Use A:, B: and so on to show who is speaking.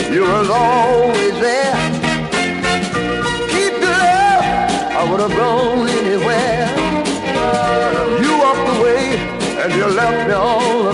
A: You was always there. Keep your love, I would have gone anywhere. You walked away and you left me all